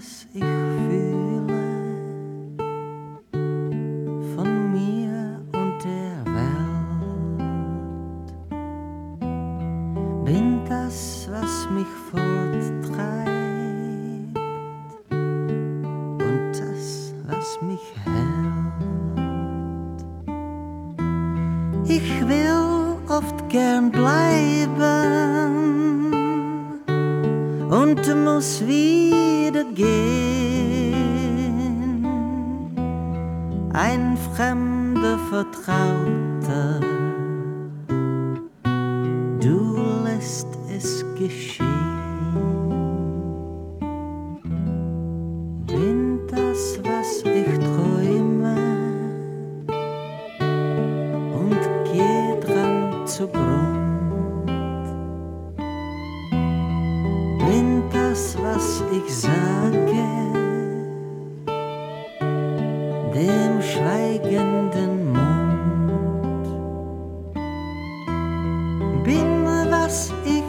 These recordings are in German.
was ich fühle von mir und der Welt. Bin das, was mich forttreibt und das, was mich hält. Ich will oft gern bleiben und muss wieder gehen. Ein fremder Vertrauter, du lässt es geschehen. Bin das, was ich träume und geh dran zugrund. Bin das, was ich sage, dem schweigenden Mund. Bin, was ich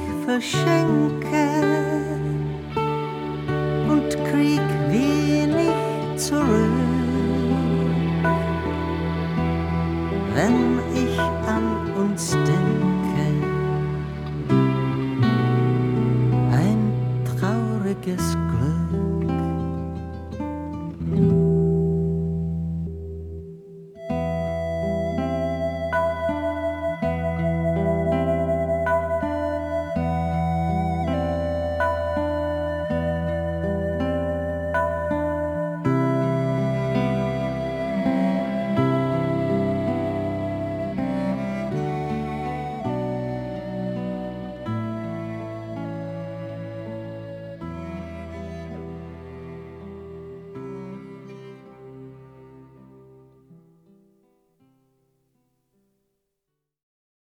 verschenke und krieg wenig zurück.